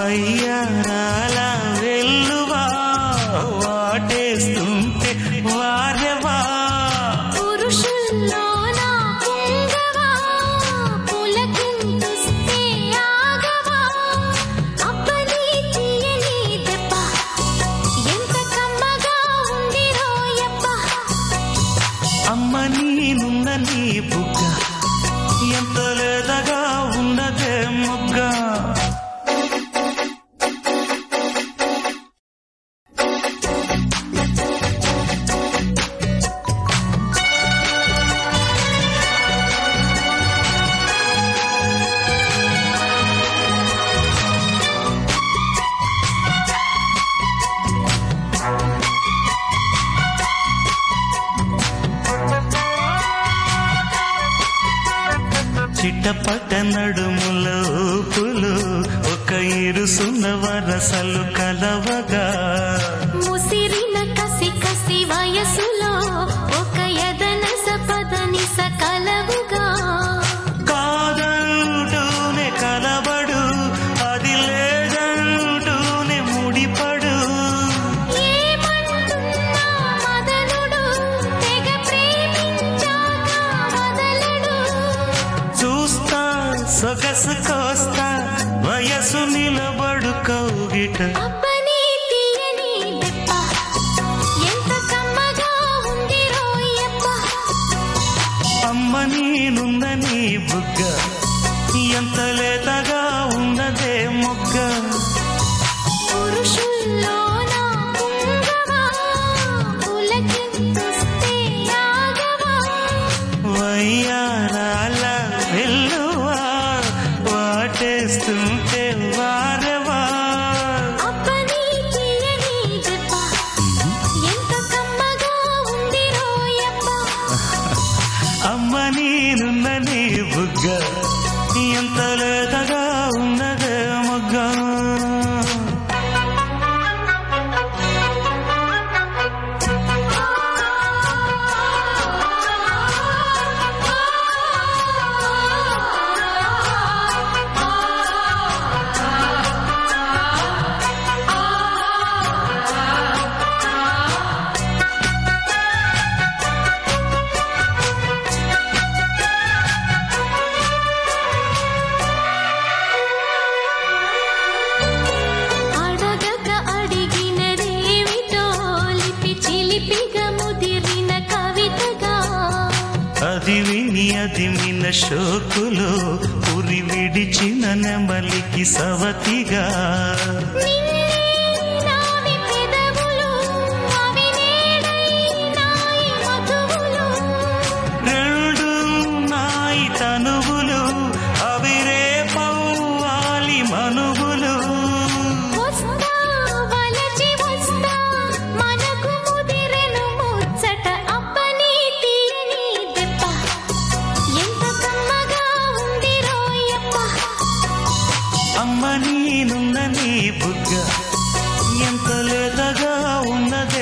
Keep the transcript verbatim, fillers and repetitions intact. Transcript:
వయ్యారాల వెల్లువా వాటేస్తుంటే వారెవా పురుషుల్లోన పొంగవా పులకింతుస్తే ఆగవా అప్పని తీయని దెబ్బ ఎంత కమ్మగా ఉంది రోయప్ప అమ్మ నీనున్న నీ బుగ్గ ఎంత లేదగా ఉన్నదే మొగ్గ చిట్టపట్ట నడుముల ఊపులు ఒక ఇరుసున్న వరసలు కలవగా ముసిరిన కసి కసి వయసులో ఒక యదనస పదనిస కలవుగా కాదంటూనే కలబడు అది లేదంటూనే ముడిపడు ఏమంటున్నా మదనుడు తెగ ప్రేమించాక వదలడు చూస్తా సొగసు కోస్తా వయసు నిలబడు కౌగిట అప్పని తీయని దెబ్బ ఎంత కమ్మగా ఉంది రోయప్ప అమ్మ నీనున్న నీ బుగ్గ ఎంత లేతగా ఉన్నదే మొగ్గ పురుషుల్లోన పొంగవా పులకింతుస్తే ఆగవా వయ్యారాల వెల్లువా వాటేస్తుంటే వారెవా అప్పని తీయని దెబ్బ ఎంత కమ్మగా ఉంది రోయప్ప అమ్మ నీనున్న నీ బుగ్గ ఎంత లేతగా ఉన్నదే మొగ్గ అడగక అడిగినదేమిటో లిపి చిలిపిగా ముదిరిన కవితగా అది విని అది మిన షోకులో ఉరి విడిచిన నెమలికి సవతిగా నిన్నే నావి పెదవులు అవి నేడై నాయి మధువులు రెండు నాయి తనువులు అవి రేపవ్వాలి మనువులు వస్తా వలచి వస్తా మనకు ముదిరెను ముచ్చట అప్పని తీయని దెబ్బ ఎంత కమ్మగా ఉంది రోయప్ప అమ్మ నీనున్న నీ బుగ్గ ఎంత లేతగా ఉన్నది